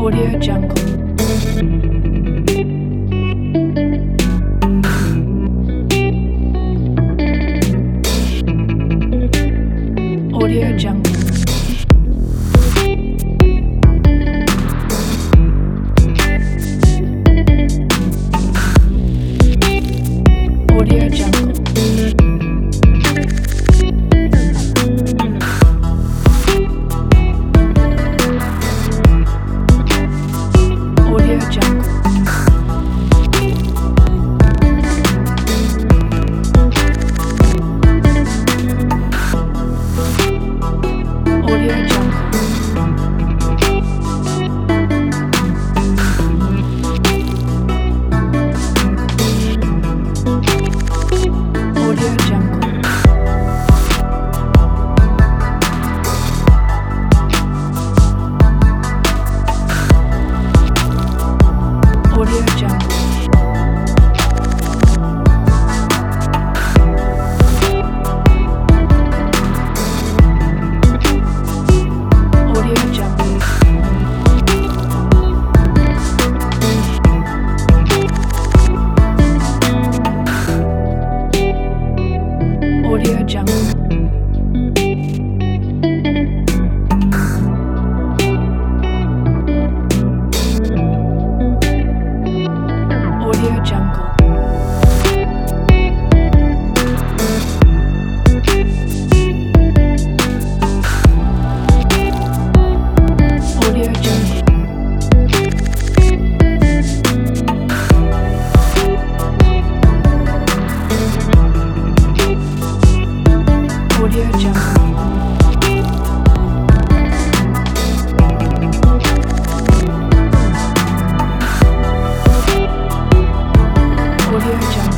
Audio Jungle. Audio Jungle. Audio Jungle. Audio Jungle. Audio Jungle. Audio Jungle. Audio Jungle. Audio Jungle. Audio Jungle. Audio Jungle. Audio Jungle. Audio Jungle. Audio Jungle.